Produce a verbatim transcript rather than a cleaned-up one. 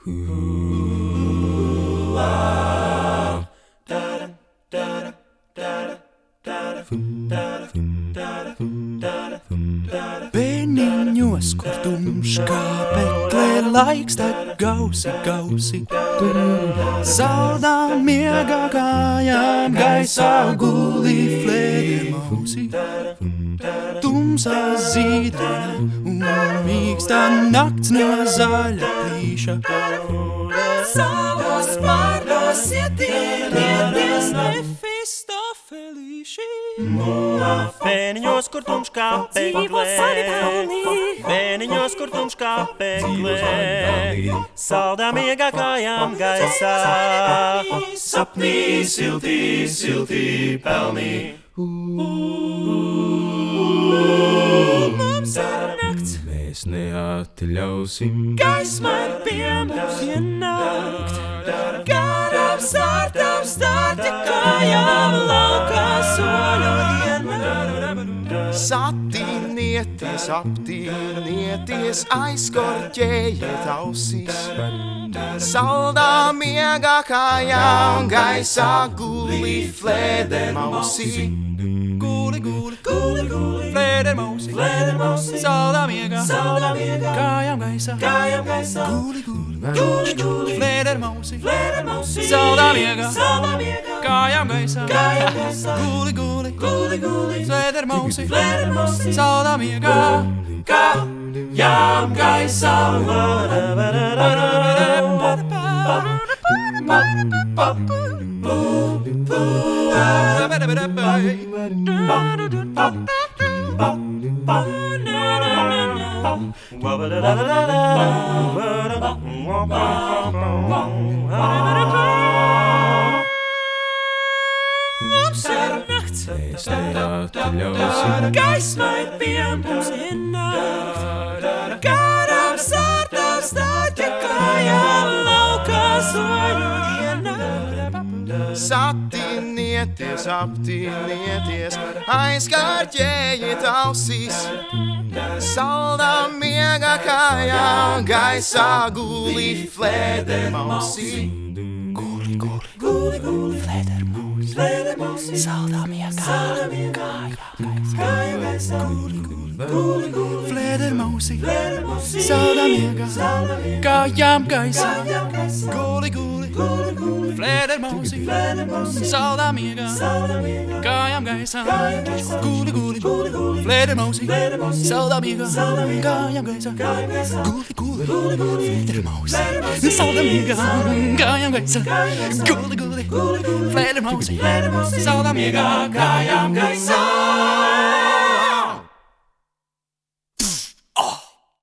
Bēniņos, kur tumšs kā peklē, laiks tad gausi, gausi. Saldā miegā kājām gaisā gulī flēdermausi. Tumsā zīdena un mīkstā nakts no zaļa plīša. Savos pārdos ietīrieties Mefistofelīši. Bēniņos, kur tumšs kā peklē, bēniņos, kur tumšs kā peklē, saldā miegā kājām gaisā, sapnī siltī, siltī pelnī. Mums ir nakts, mēs neatļausim gaismai pie mums ienākt. Garām sārtām stārķa kājām laukā soļu dienā. Satīnieties, aptīnieties, aizkorķējiet ausis. Saldā miegā kājām gaisā gulī flēdermausi. Guli, guli, guli, guli, flēdermausi, flēdermausi, saldā miegā, saldā miegā, kājām gaisā, kājām gaisā, guli, guli, guli, guli, flēdermausi, flēdermausi, saldā miegā, saldā miegā, kājām gaisā, kājām gaisā, guli, guli, guli, guli, flēdermausi, flēdermausi, saldā miegā, kājām gaisā. Mums ir nakts, mēs neatļausim gaismai pie mums ienākt. Garām sārtām stārķa kājām laukā soļu dienā. Satīnieties, aptīnieties, aizkārķējiet ausis. Saldā miegā kājām gaisā gulī flēdermausi. Guli, guli, guli, guli, flēdermausi, flēdermausi, saldā miegā, kājām gaisā, guli, guli, guli, guli, flēdermausi, flēdermausi, saldā miegā, kājām gaisā, guli, guli, guli, guli, flēdermausi, flēdermausi, saldā miegā, kājām gaisā, guli, guli, guli, guli, flēdermausi, saldā miegā, kājām gaisā, guli, guli, guli, guli, flēdermausi, saldā miegā, kājām gaisā. Guli, guli, guli, flēdermausi, saldā miegā, kājām gaisā.